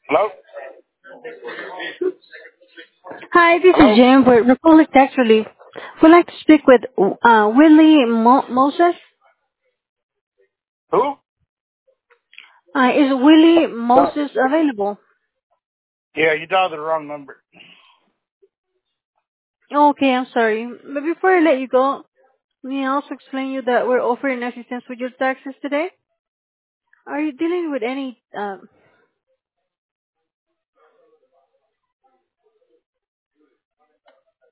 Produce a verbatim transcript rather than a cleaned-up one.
Hello? Hi, this is Hello? Jane with Republic Tax Relief. Would like to speak with uh, Willie Mo- Moses. Who? Uh, is Willie No. Moses available? Yeah, you dialed the wrong number. Okay, I'm sorry. But before I let you go, let me also explain you that we're offering assistance with your taxes today. Are you dealing with any uh,